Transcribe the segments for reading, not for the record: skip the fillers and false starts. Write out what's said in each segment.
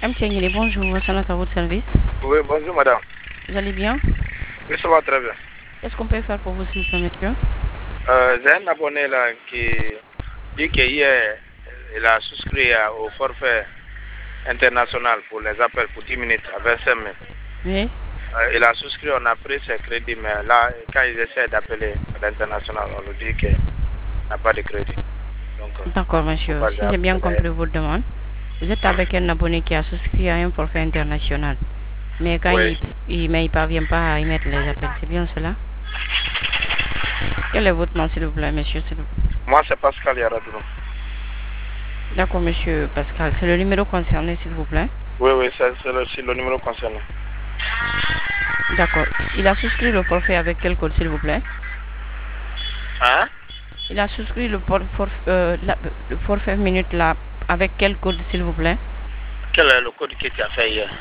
MTN, bonjour, c'est à votre service. Oui, bonjour madame. Vous allez bien? Oui, ça va très bien. Qu'est-ce qu'on peut faire pour vous, s'il vous plaît, monsieur? J'ai un abonné là qui dit qu'hier, il a souscrit au forfait international pour les appels pour 10 minutes à 25 000. Oui. Il a souscrit, on a pris ses crédits, mais là, quand ils essaient d'appeler à l'international, on lui dit qu'il n'a pas de crédit. D'accord, monsieur. Si j'ai bien compris votre demande, vous êtes avec un abonné qui a souscrit à un forfait international. Mais quand oui. il ne parvient pas à émettre les appels, c'est bien cela? Quel est votre nom, s'il vous plaît, monsieur, s'il vous plaît? Moi, c'est Pascal Yaradouno. D'accord, monsieur Pascal. C'est le numéro concerné, s'il vous plaît? Oui, c'est le numéro concerné. D'accord. Il a souscrit le forfait avec quel code, s'il vous plaît? Hein? Il a souscrit le forfait minute là avec quel code, s'il vous plaît? Quel est le code que tu as fait hier?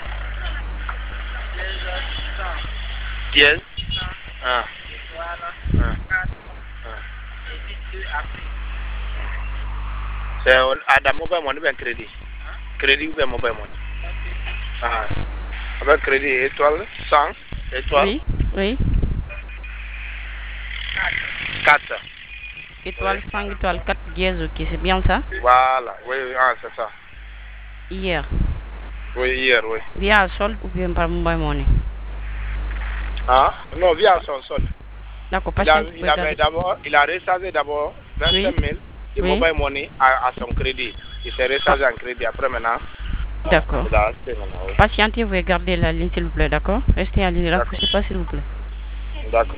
10. Ah. C'est à mobile money bien crédit. Crédit ou bien mobile money. Ah. Avec crédit étoile 100 étoile. Oui, oui. 4. Étoile 5, étoile 4 dièse, ok, c'est bien ça? Voilà, oui, c'est ça. Hier. Oui, hier, oui. Via solde ou bien par mobile money? Ah, non, via son solde. D'accord, Il a rechargé d'abord 25 000 de oui. mobile money à son crédit. Il s'est rechargé en crédit. Après maintenant, d'accord. il a acheté maintenant, oui. Patientez, vous regardez la ligne, s'il vous plaît, d'accord? Restez en ligne, ne poussez pas, s'il vous plaît. D'accord.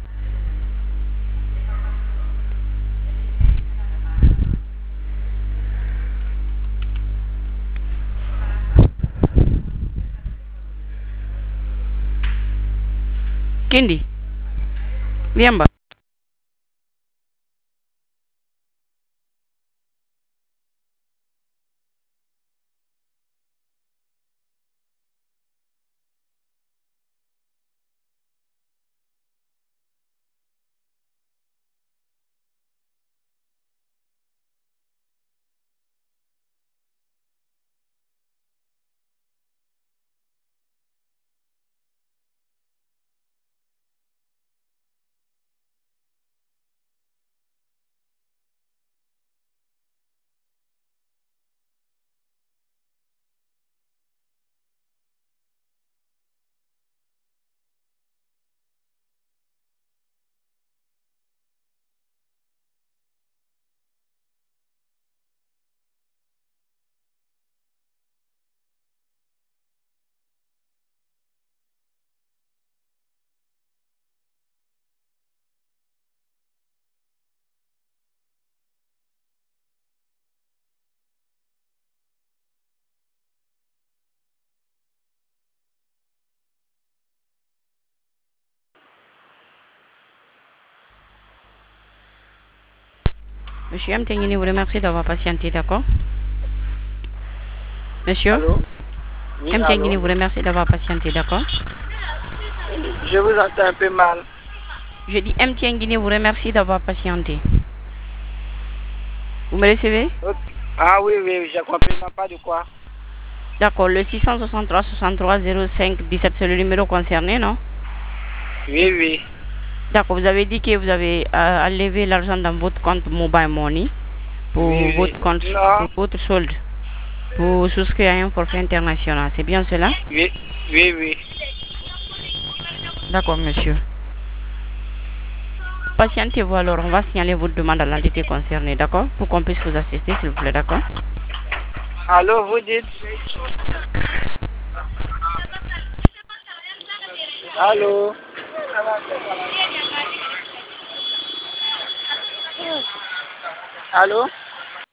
Kendi, viens bas. Monsieur Mtengini vous remercie d'avoir patienté, d'accord? Monsieur? Allô? Oui, Mtengini vous remercie d'avoir patienté, d'accord? Je vous entends un peu mal. Je dis Mtengini vous remercie d'avoir patienté. Vous me recevez? Ah oui, j'ai compris, mais pas de quoi. D'accord, le 663 63 05 17, c'est le numéro concerné, non? Oui. D'accord, vous avez dit que vous avez enlevé l'argent dans votre compte Mobile Money pour votre compte, pour votre solde, pour souscrire à un forfait international. C'est bien cela? Oui. D'accord, monsieur. Patientez-vous alors, on va signaler votre demande à l'entité concernée, d'accord? Pour qu'on puisse vous assister, s'il vous plaît, d'accord? Allô, vous dites? Allô? Allô?